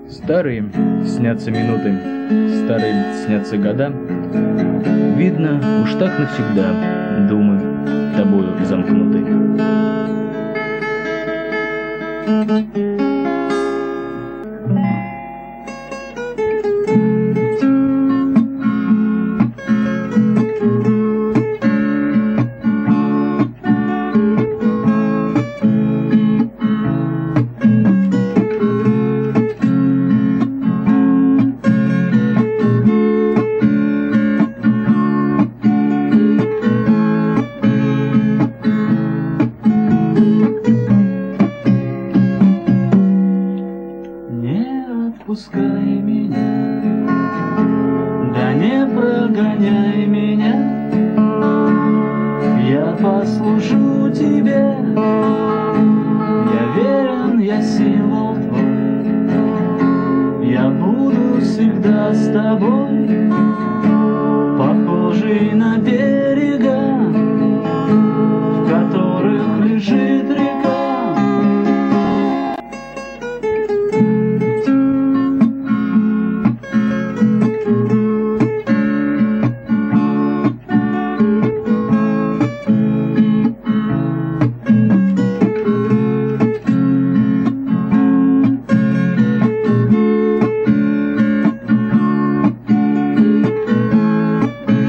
Старые снятся минуты, старые снятся года. Видно, уж так навсегда думы тобою замкнуты. Пускай меня, да не прогоняй меня, я послужу тебе, я верен, я символ твой, я буду всегда с тобой, похожий на берег.